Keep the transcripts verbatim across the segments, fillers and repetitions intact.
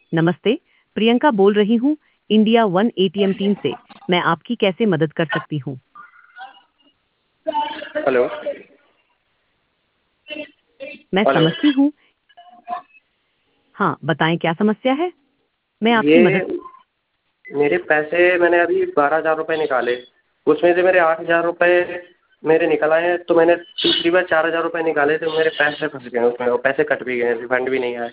नमस्ते, प्रियंका बोल रही हूँ, इंडिया वन एटीएम टीम से। मैं आपकी कैसे मदद कर सकती हूँ? हेलो। मैं हेलो। समझती हूँ। हाँ, बताएं क्या समस्या है? मैं आपकी ये मदद। मेरे पैसे मैंने अभी बारह हज़ार रुपये निकाले, उसमें से मेरे आठ हज़ार रुपये मेरे निकल आए हैं। तो मैंने तीसरी बार चार हज़ार रुपये निकाले थे, मेरे पैसे फंस गए उसमें और पैसे कट भी गए, रिफंड भी नहीं आए।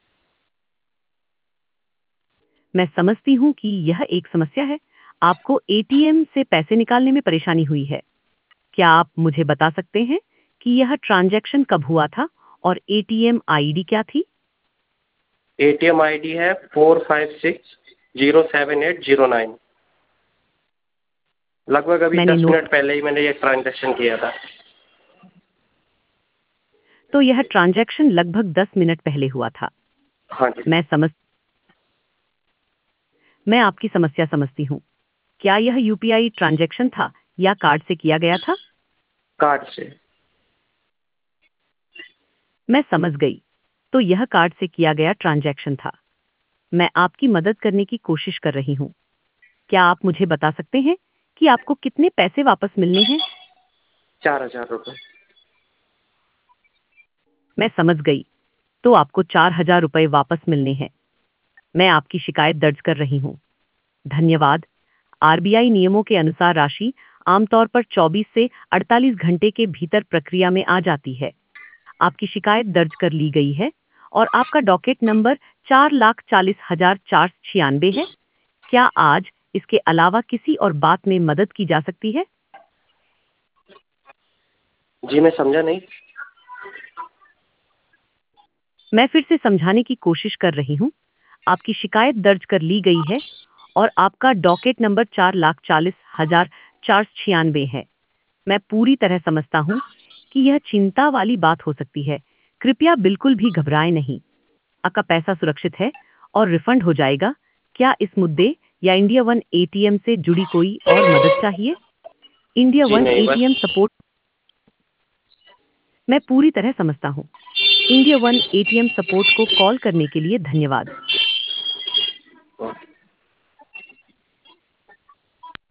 मैं समझती हूँ कि यह एक समस्या है। आपको एटीएम से पैसे निकालने में परेशानी हुई है। क्या आप मुझे बता सकते हैं कि यह ट्रांजैक्शन कब हुआ था और एटीएम आईडी क्या थी? एटीएम आईडी है four five six zero seven eight zero nine. लगभग अभी मैंने दस नोट। मिनट पहले ही मैंने ये ट्रांजेक्शन किया था। तो यह ट्रांजैक्शन लगभग दस मिनट पहले हुआ था। हाँ जी। मैं समझ मैं आपकी समस्या समझती हूँ। क्या यह यूपीआई ट्रांजैक्शन था या कार्ड से किया गया था? कार्ड से। मैं समझ गई। तो यह कार्ड से किया गया ट्रांजैक्शन था। मैं आपकी मदद करने की कोशिश कर रही हूँ। क्या आप मुझे बता सकते हैं कि आपको कितने पैसे वापस मिलने हैं? चार हज़ार रुपये। मैं समझ गई। तो आपको चार हजार रुपये वापस मिलने हैं। मैं आपकी शिकायत दर्ज कर रही हूँ। धन्यवाद। आरबीआई नियमों के अनुसार राशि आमतौर पर चौबीस से अड़तालीस घंटे के भीतर प्रक्रिया में आ जाती है। आपकी शिकायत दर्ज कर ली गई है और आपका डॉकेट नंबर चार लाख चालीस हजार चार सौ छियानवे है। क्या आज इसके अलावा किसी और बात में मदद की जा सकती है? जी मैं समझा नहीं। मैं फिर से समझाने की कोशिश कर रही हूँ। आपकी शिकायत दर्ज कर ली गई है और आपका डॉकेट नंबर चार लाख चालीस हजार चार सौ छियानवे है। मैं पूरी तरह समझता हूँ कि यह चिंता वाली बात हो सकती है। कृपया बिल्कुल भी घबराएं नहीं। आपका पैसा सुरक्षित है और रिफंड हो जाएगा। क्या इस मुद्दे या इंडिया वन एटीएम से जुड़ी कोई और मदद चाहिए? इंडिया जी वन नहीं, एटीएम बस। सपोर्ट। मैं पूरी तरह समझता हूँ। इंडिया वन एटीएम सपोर्ट को कॉल करने के लिए धन्यवाद।